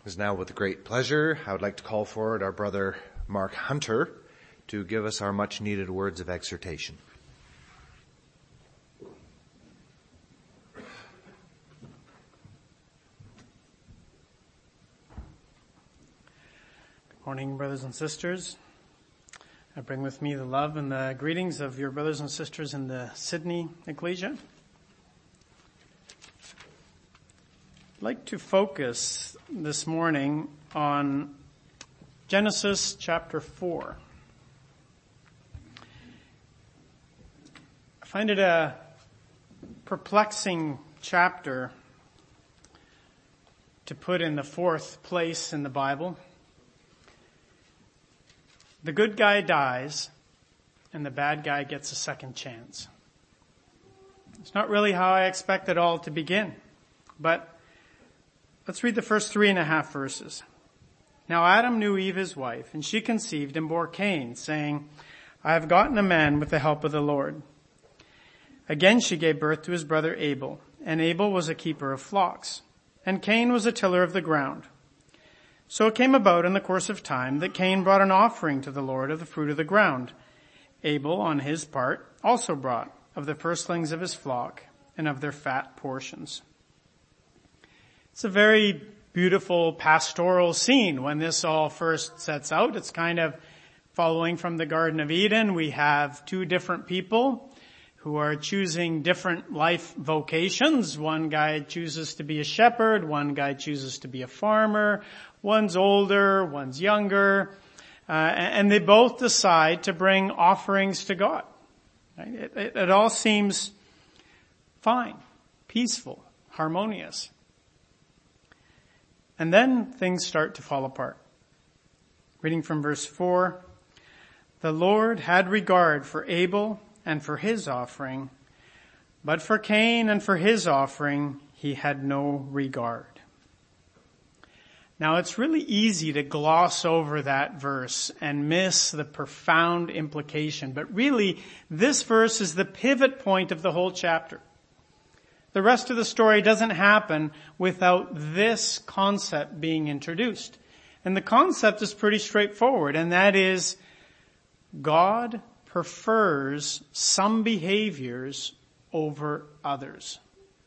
It is now with great pleasure I would like to call forward our brother Mark Hunter to give us our much needed words of exhortation. Good morning, brothers and sisters. I bring with me the love and the greetings of your brothers and sisters in the Sydney Ecclesia. I'd like to focus this morning on Genesis chapter 4. I find it a perplexing chapter to put in the fourth place in the Bible. The good guy dies, and the bad guy gets a second chance. It's not really how I expect it all to begin, but let's read the first 3.5 verses. Now Adam knew Eve his wife, and she conceived and bore Cain, saying, I have gotten a man with the help of the Lord. Again she gave birth to his brother Abel, and Abel was a keeper of flocks, and Cain was a tiller of the ground. So it came about in the course of time that Cain brought an offering to the Lord of the fruit of the ground. Abel, on his part, also brought of the firstlings of his flock and of their fat portions. It's a very beautiful pastoral scene when this all first sets out. It's kind of following from the Garden of Eden. We have two different people who are choosing different life vocations. One guy chooses to be a shepherd. One guy chooses to be a farmer. One's older, one's younger. And they both decide to bring offerings to God. Right? It all seems fine, peaceful, harmonious. And then things start to fall apart. Reading from verse 4, the Lord had regard for Abel and for his offering, but for Cain and for his offering he had no regard. Now it's really easy to gloss over that verse and miss the profound implication, but really this verse is the pivot point of the whole chapter. The rest of the story doesn't happen without this concept being introduced. And the concept is pretty straightforward, and that is God prefers some behaviors over others.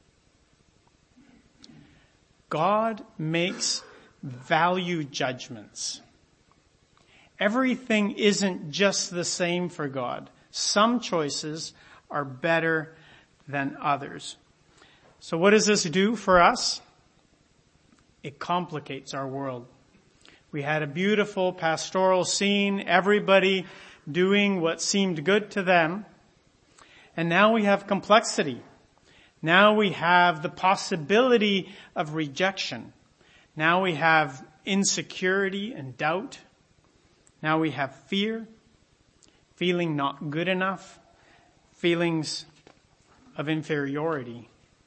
God makes value judgments. Everything isn't just the same for God. Some choices are better than others. So what does this do for us? It complicates our world. We had a beautiful pastoral scene, everybody doing what seemed good to them. And now we have complexity. Now we have the possibility of rejection. Now we have insecurity and doubt. Now we have fear, feeling not good enough, feelings of inferiority.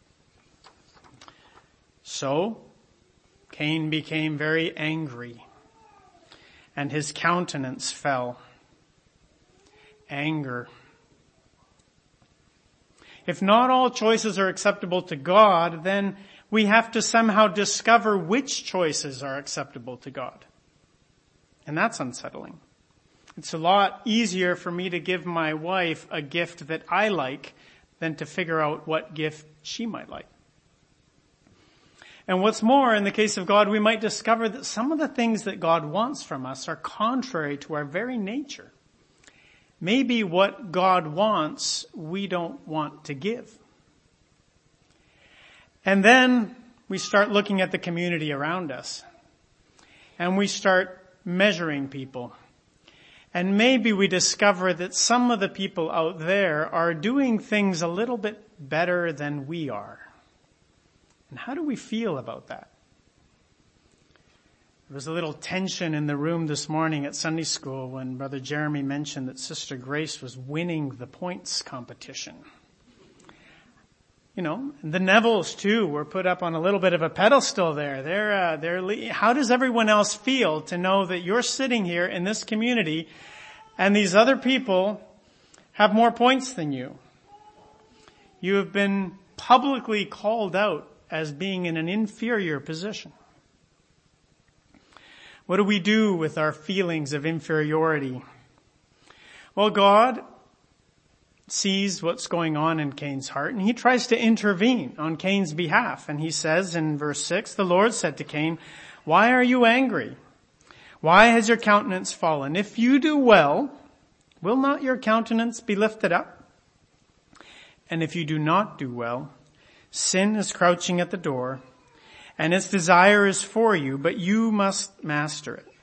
So, Cain became very angry, and his countenance fell. Anger. If not all choices are acceptable to God, then we have to somehow discover which choices are acceptable to God. And that's unsettling. It's a lot easier for me to give my wife a gift that I like than to figure out what gift she might like. And what's more, in the case of God, we might discover that some of the things that God wants from us are contrary to our very nature. Maybe what God wants, we don't want to give. And then we start looking at the community around us. And we start measuring people. And maybe we discover that some of the people out there are doing things a little bit better than we are. And how do we feel about that? There was a little tension in the room this morning at Sunday school when Brother Jeremy mentioned that Sister Grace was winning the points competition. You know, the Nevilles too were put up on a little bit of a pedestal there. How does everyone else feel to know that you're sitting here in this community and these other people have more points than you? You have been publicly called out as being in an inferior position. What do we do with our feelings of inferiority? Well, God sees what's going on in Cain's heart, and he tries to intervene on Cain's behalf. And he says in verse 6, the Lord said to Cain, "Why are you angry? Why has your countenance fallen? If you do well, will not your countenance be lifted up? And if you do not do well, sin is crouching at the door, and its desire is for you, but you must master it."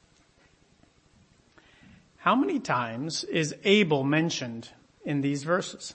How many times is Abel mentioned in these verses?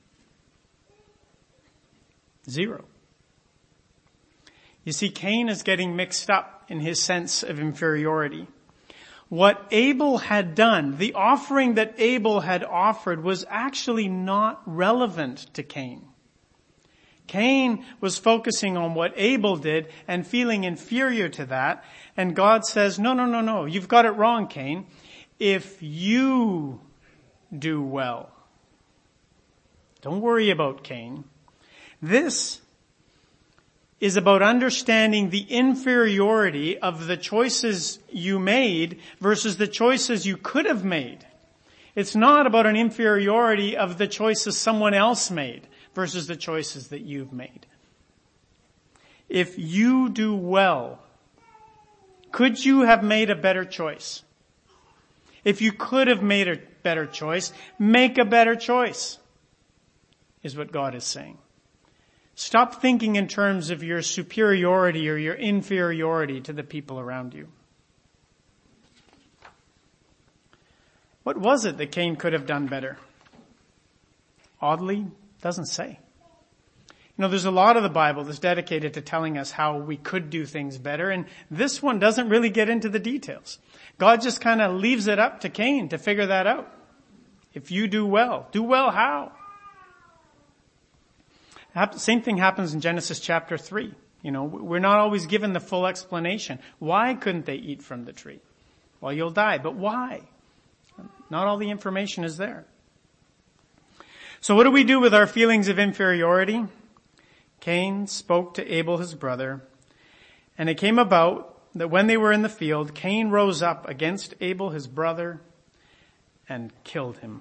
0. You see, Cain is getting mixed up in his sense of inferiority. What Abel had done, the offering that Abel had offered, was actually not relevant to Cain. Cain was focusing on what Abel did and feeling inferior to that. And God says, no, you've got it wrong, Cain. If you do well. Don't worry about Cain. This is about understanding the inferiority of the choices you made versus the choices you could have made. It's not about an inferiority of the choices someone else made versus the choices that you've made. If you do well, could you have made a better choice? If you could have made a better choice, make a better choice, is what God is saying. Stop thinking in terms of your superiority or your inferiority to the people around you. What was it that Cain could have done better? Oddly, doesn't say. There's a lot of the Bible that's dedicated to telling us how we could do things better, and this one doesn't really get into the details. God just kind of leaves it up to Cain to figure that out. If you do well how? Same thing happens in Genesis chapter 3. We're not always given the full explanation. Why couldn't they eat from the tree? Well, you'll die, but why? Not all the information is there. So what do we do with our feelings of inferiority? Cain spoke to Abel his brother, and it came about that when they were in the field, Cain rose up against Abel his brother and killed him.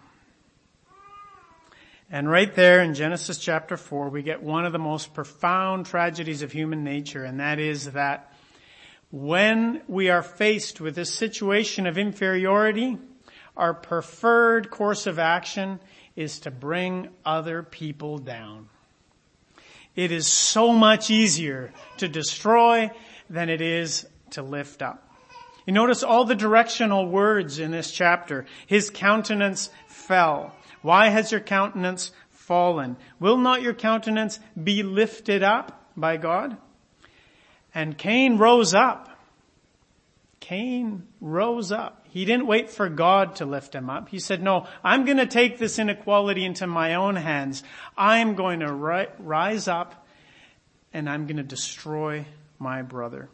And right there in Genesis chapter 4, we get one of the most profound tragedies of human nature, and that is that when we are faced with this situation of inferiority, our preferred course of action is to bring other people down. It is so much easier to destroy than it is to lift up. You notice all the directional words in this chapter. His countenance fell. Why has your countenance fallen? Will not your countenance be lifted up by God? And Cain rose up. Cain rose up. He didn't wait for God to lift him up. He said, no, I'm going to take this inequality into my own hands. I'm going to rise up and I'm going to destroy my brother.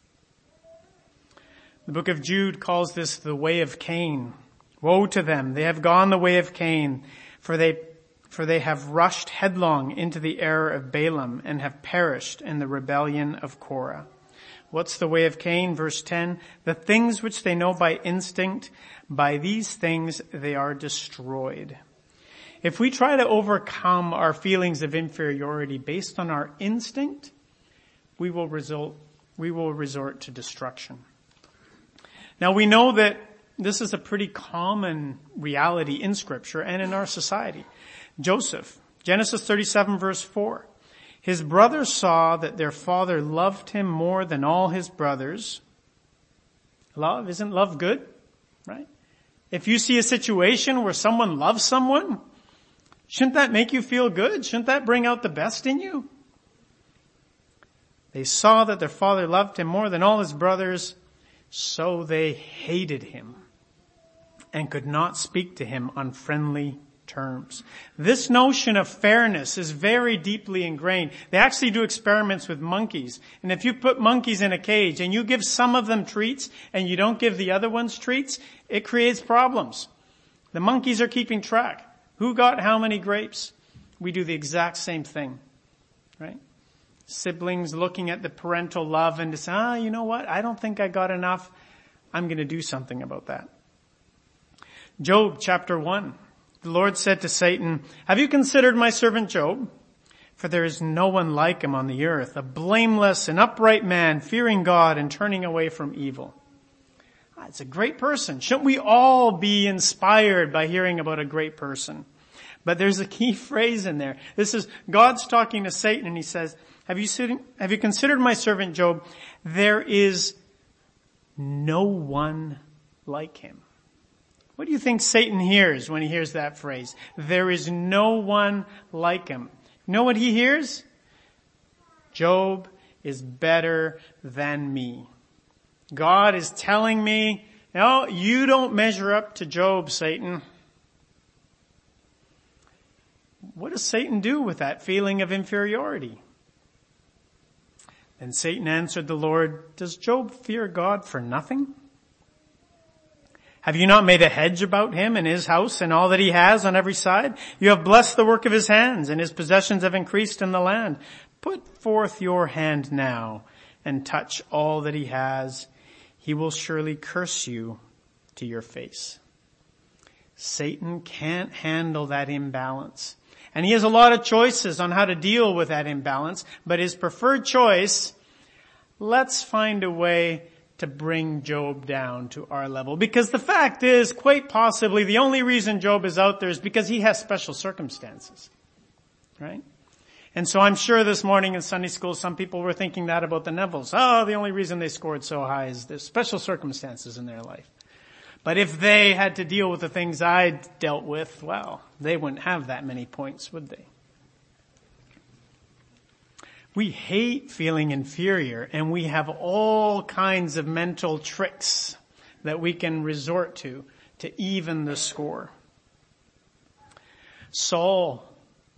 The book of Jude calls this the way of Cain. Woe to them. They have gone the way of Cain, for they have rushed headlong into the error of Balaam and have perished in the rebellion of Korah. What's the way of Cain? Verse 10, the things which they know by instinct, by these things they are destroyed. If we try to overcome our feelings of inferiority based on our instinct, we will resort to destruction. Now we know that this is a pretty common reality in Scripture and in our society. Joseph, Genesis 37 verse 4. His brothers saw that their father loved him more than all his brothers. Isn't love good? Right? If you see a situation where someone loves someone, shouldn't that make you feel good? Shouldn't that bring out the best in you? They saw that their father loved him more than all his brothers, so they hated him and could not speak to him on friendly terms. This notion of fairness is very deeply ingrained. They actually do experiments with monkeys. And if you put monkeys in a cage and you give some of them treats and you don't give the other ones treats, it creates problems. The monkeys are keeping track. Who got how many grapes? We do the exact same thing, right? Siblings looking at the parental love and decide, you know what? I don't think I got enough. I'm going to do something about that. Job chapter 1. The Lord said to Satan, have you considered my servant Job? For there is no one like him on the earth, a blameless and upright man, fearing God and turning away from evil. It's a great person. Shouldn't we all be inspired by hearing about a great person? But there's a key phrase in there. This is God's talking to Satan, and he says, have you considered my servant Job? There is no one like him. What do you think Satan hears when he hears that phrase? There is no one like him. You know what he hears? Job is better than me. God is telling me, no, you don't measure up to Job, Satan. What does Satan do with that feeling of inferiority? And Satan answered the Lord, does Job fear God for nothing? Have you not made a hedge about him and his house and all that he has on every side? You have blessed the work of his hands, and his possessions have increased in the land. Put forth your hand now and touch all that he has. He will surely curse you to your face. Satan can't handle that imbalance. And he has a lot of choices on how to deal with that imbalance, but his preferred choice, let's find a way to bring Job down to our level. Because the fact is, quite possibly, the only reason Job is out there is because he has special circumstances. Right? And so I'm sure this morning in Sunday school, some people were thinking that about the Nevilles. Oh, the only reason they scored so high is there's special circumstances in their life. But if they had to deal with the things I dealt with, well, they wouldn't have that many points, would they? We hate feeling inferior, and we have all kinds of mental tricks that we can resort to even the score. Saul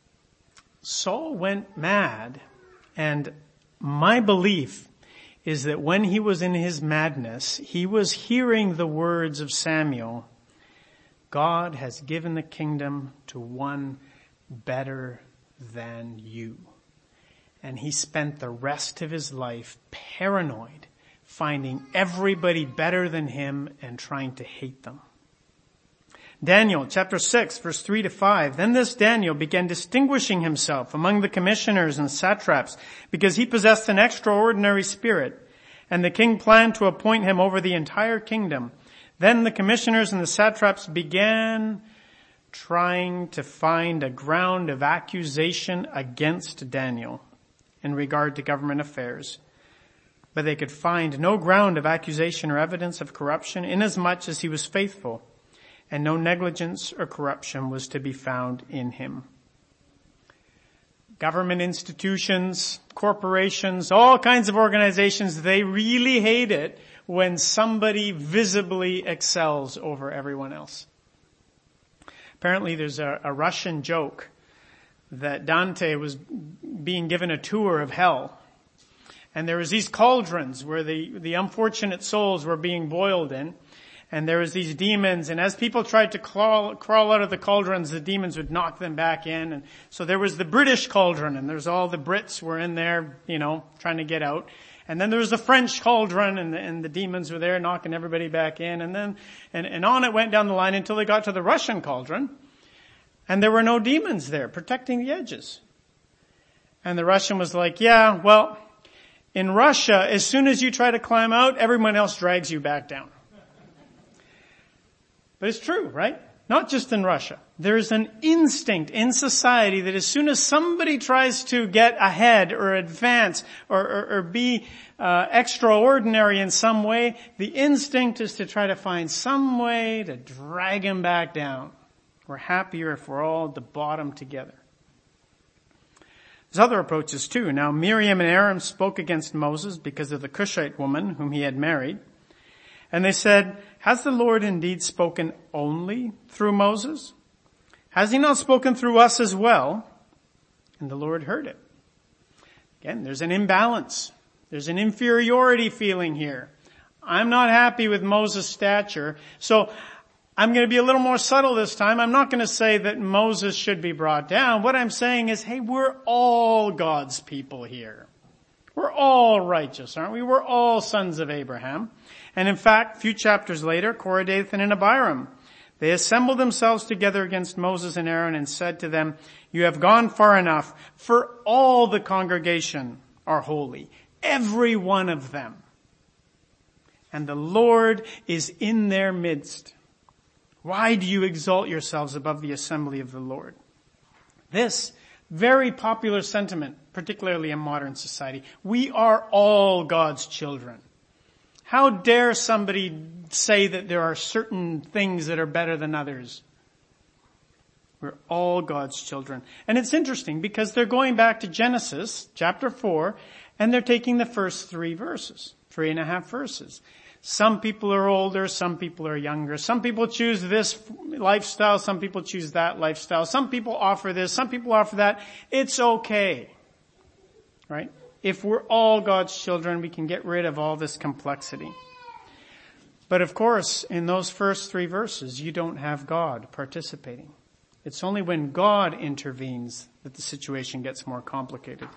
went mad, and my belief is that when he was in his madness, he was hearing the words of Samuel, God has given the kingdom to one better than you. And he spent the rest of his life paranoid, finding everybody better than him and trying to hate them. Daniel chapter 6 verse 3-5. Then this Daniel began distinguishing himself among the commissioners and satraps because he possessed an extraordinary spirit. And the king planned to appoint him over the entire kingdom. Then the commissioners and the satraps began trying to find a ground of accusation against Daniel in regard to government affairs. But they could find no ground of accusation or evidence of corruption, inasmuch as he was faithful, and no negligence or corruption was to be found in him. Government institutions, corporations, all kinds of organizations, they really hate it when somebody visibly excels over everyone else. Apparently there's a Russian joke that Dante was being given a tour of hell. And there was these cauldrons where the unfortunate souls were being boiled in. And there was these demons, and as people tried to crawl out of the cauldrons, the demons would knock them back in. And so there was the British cauldron, and there's all the Brits were in there, trying to get out. And then there was the French cauldron, and the demons were there knocking everybody back in. And then, and on it went down the line until they got to the Russian cauldron. And there were no demons there protecting the edges. And the Russian was like, yeah, well, in Russia, as soon as you try to climb out, everyone else drags you back down. But it's true, right? Not just in Russia. There's an instinct in society that as soon as somebody tries to get ahead or advance or be extraordinary in some way, the instinct is to try to find some way to drag him back down. We're happier if we're all at the bottom together. There's other approaches too. Now Miriam and Aaron spoke against Moses because of the Cushite woman whom he had married. And they said, has the Lord indeed spoken only through Moses? Has he not spoken through us as well? And the Lord heard it. Again, there's an imbalance. There's an inferiority feeling here. I'm not happy with Moses' stature, so I'm going to be a little more subtle this time. I'm not going to say that Moses should be brought down. What I'm saying is, hey, we're all God's people here. We're all righteous, aren't we? We're all sons of Abraham. And in fact, a few chapters later, Korah, Dathan, and Abiram, they assembled themselves together against Moses and Aaron and said to them, "You have gone far enough, for all the congregation are holy, every one of them. And the Lord is in their midst. Why do you exalt yourselves above the assembly of the Lord?" This very popular sentiment, particularly in modern society. We are all God's children. How dare somebody say that there are certain things that are better than others? We're all God's children. And it's interesting because they're going back to Genesis chapter 4 and they're taking the first 3.5 verses. Some people are older, some people are younger. Some people choose this lifestyle, some people choose that lifestyle. Some people offer this, some people offer that. It's okay. Right? If we're all God's children, we can get rid of all this complexity. But of course, in those first 3 verses, you don't have God participating. It's only when God intervenes that the situation gets more complicated.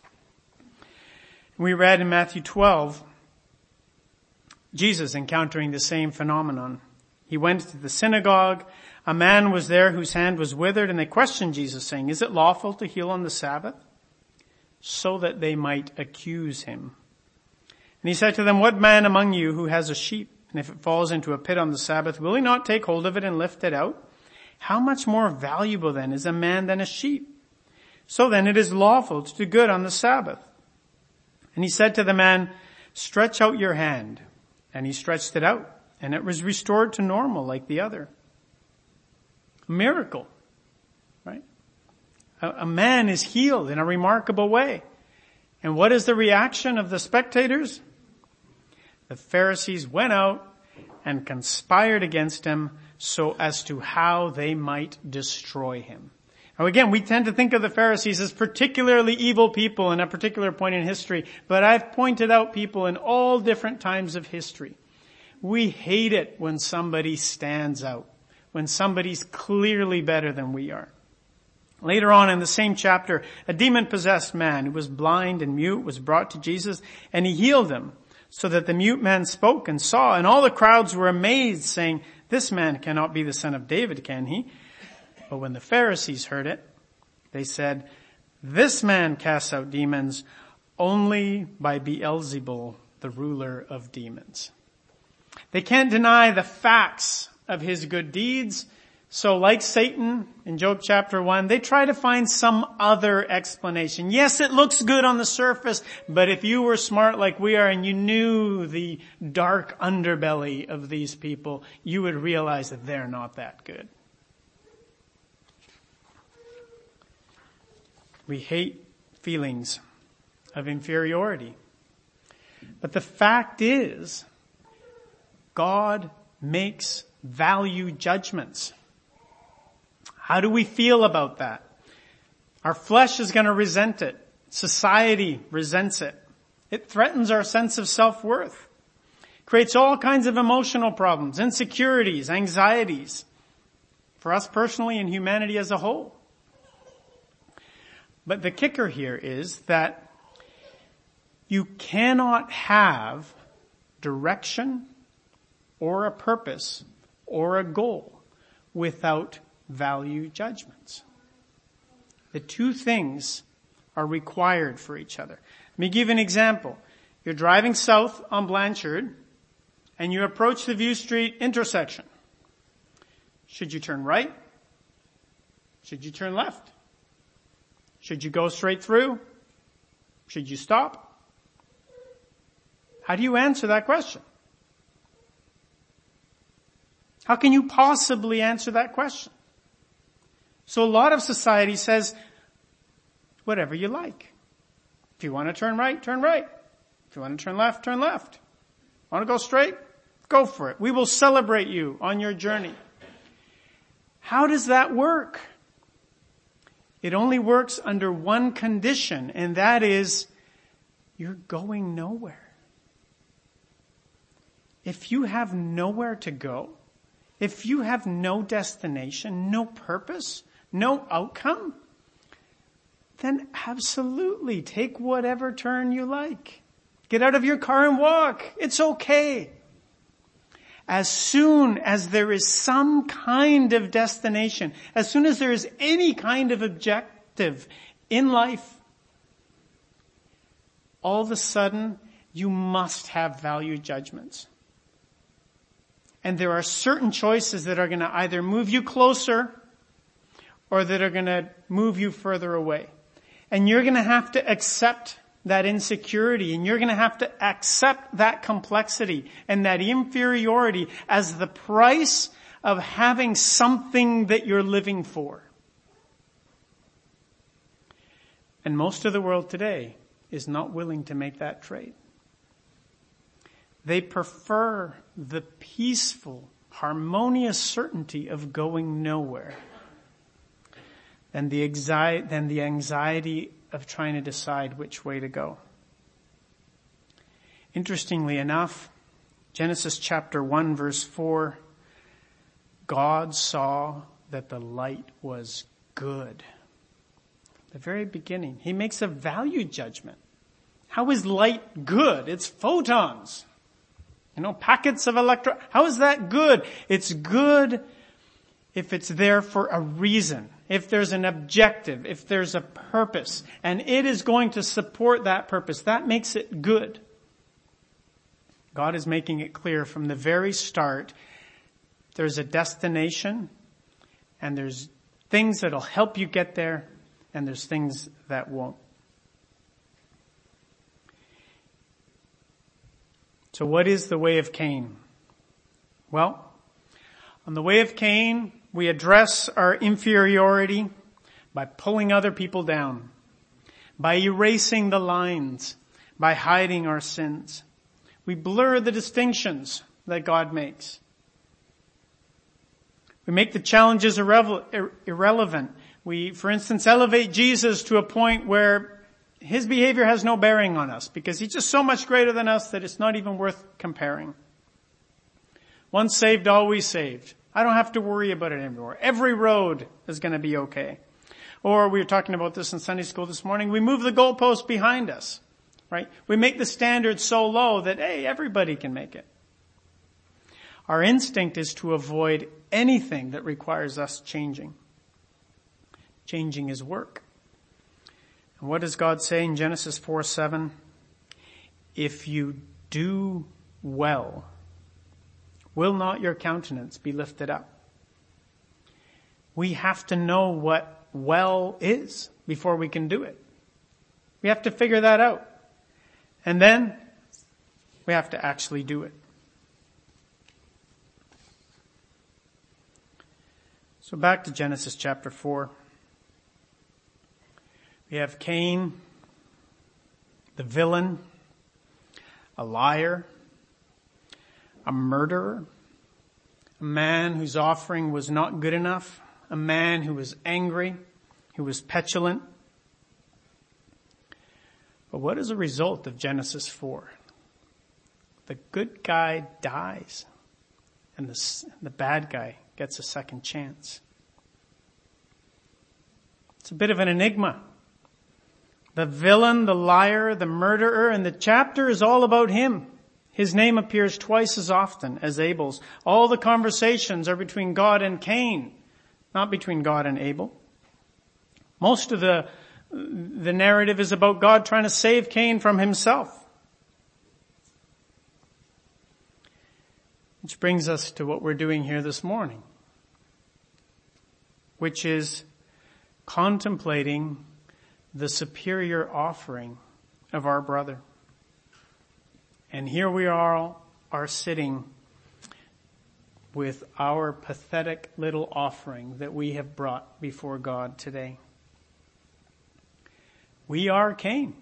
We read in Matthew 12, Jesus encountering the same phenomenon. He went to the synagogue. A man was there whose hand was withered, and they questioned Jesus, saying, "Is it lawful to heal on the Sabbath?" So that they might accuse him. And he said to them, "What man among you who has a sheep, and if it falls into a pit on the Sabbath, will he not take hold of it and lift it out? How much more valuable then is a man than a sheep? So then it is lawful to do good on the Sabbath." And he said to the man, "Stretch out your hand." And he stretched it out, and it was restored to normal like the other. A miracle, right? A man is healed in a remarkable way. And what is the reaction of the spectators? The Pharisees went out and conspired against him so as to how they might destroy him. Now again, we tend to think of the Pharisees as particularly evil people in a particular point in history, but I've pointed out people in all different times of history. We hate it when somebody stands out, when somebody's clearly better than we are. Later on in the same chapter, a demon-possessed man who was blind and mute was brought to Jesus, and he healed him, so that the mute man spoke and saw, and all the crowds were amazed, saying, "This man cannot be the son of David, can he?" But when the Pharisees heard it, they said, "This man casts out demons only by Beelzebul, the ruler of demons." They can't deny the facts of his good deeds. So like Satan in Job chapter 1, they try to find some other explanation. Yes, it looks good on the surface, but if you were smart like we are and you knew the dark underbelly of these people, you would realize that they're not that good. We hate feelings of inferiority. But the fact is, God makes value judgments. How do we feel about that? Our flesh is going to resent it. Society resents it. It threatens our sense of self-worth. Creates all kinds of emotional problems, insecurities, anxieties, for us personally and humanity as a whole. But the kicker here is that you cannot have direction or a purpose or a goal without value judgments. The two things are required for each other. Let me give you an example. You're driving south on Blanchard and you approach the View Street intersection. Should you turn right? Should you turn left? Should you go straight through? Should you stop? How do you answer that question? How can you possibly answer that question? So a lot of society says, whatever you like. If you want to turn right, turn right. If you want to turn left, turn left. Want to go straight? Go for it. We will celebrate you on your journey. How does that work? It only works under one condition, and that is you're going nowhere. If you have nowhere to go, if you have no destination, no purpose, no outcome, then absolutely take whatever turn you like. Get out of your car and walk. It's okay. As soon as there is some kind of destination, as soon as there is any kind of objective in life, all of a sudden you must have value judgments. And there are certain choices that are going to either move you closer or that are going to move you further away. And you're going to have to accept that insecurity, and you're going to have to accept that complexity and that inferiority as the price of having something that you're living for. And most of the world today is not willing to make that trade. They prefer the peaceful, harmonious certainty of going nowhere than the anxiety of trying to decide which way to go. Interestingly enough, Genesis chapter 1 verse 4, God saw that the light was good. The very beginning, he makes a value judgment. How is light good? It's photons. Packets of how is that good? It's good if it's there for a reason, if there's an objective, if there's a purpose, and it is going to support that purpose. That makes it good. God is making it clear from the very start, there's a destination, and there's things that'll help you get there, and there's things that won't. So what is the way of Cain? Well, on the way of Cain, we address our inferiority by pulling other people down, by erasing the lines, by hiding our sins. We blur the distinctions that God makes. We make the challenges irrelevant. We, for instance, elevate Jesus to a point where his behavior has no bearing on us because he's just so much greater than us that it's not even worth comparing. Once saved, always saved. I don't have to worry about it anymore. Every road is going to be okay. Or we were talking about this in Sunday school this morning. We move the goalpost behind us, right? We make the standard so low that, hey, everybody can make it. Our instinct is to avoid anything that requires us changing. Changing is work. And what does God say in Genesis 4:7? If you do well, will not your countenance be lifted up? We have to know what well is before we can do it. We have to figure that out. And then we have to actually do it. So back to Genesis chapter 4. We have Cain, the villain, a liar, a murderer, a man whose offering was not good enough, a man who was angry, who was petulant. But what is the result of Genesis 4? The good guy dies, and the bad guy gets a second chance. It's a bit of an enigma. The villain, the liar, the murderer, and the chapter is all about him. His name appears twice as often as Abel's. All the conversations are between God and Cain, not between God and Abel. Most of the narrative is about God trying to save Cain from himself. Which brings us to what we're doing here this morning, which is contemplating the superior offering of our brother. And here we are sitting with our pathetic little offering that we have brought before God today. We are Cain.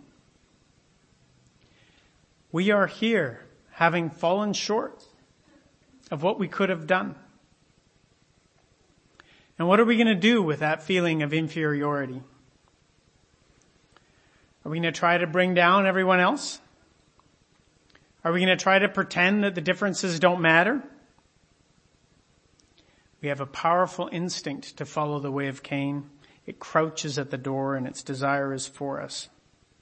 We are here having fallen short of what we could have done. And what are we going to do with that feeling of inferiority? Are we going to try to bring down everyone else? Are we going to try to pretend that the differences don't matter? We have a powerful instinct to follow the way of Cain. It crouches at the door and its desire is for us.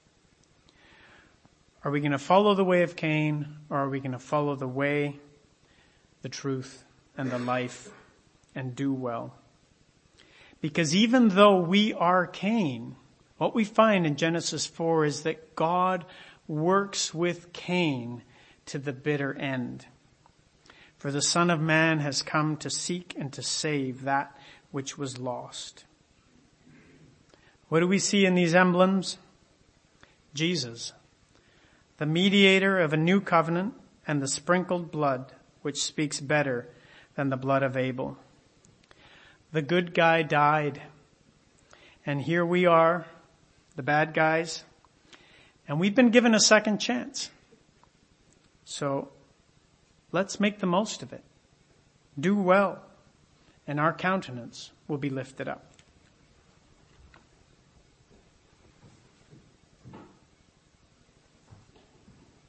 Are we going to follow the way of Cain, or are we going to follow the way, the truth, and the life, and do well? Because even though we are Cain, what we find in Genesis 4 is that God works with Cain to the bitter end. For the Son of Man has come to seek and to save that which was lost. What do we see in these emblems? Jesus, the mediator of a new covenant, and the sprinkled blood, which speaks better than the blood of Abel. The good guy died, and here we are, the bad guys, and we've been given a second chance. So let's make the most of it. Do well, and our countenance will be lifted up.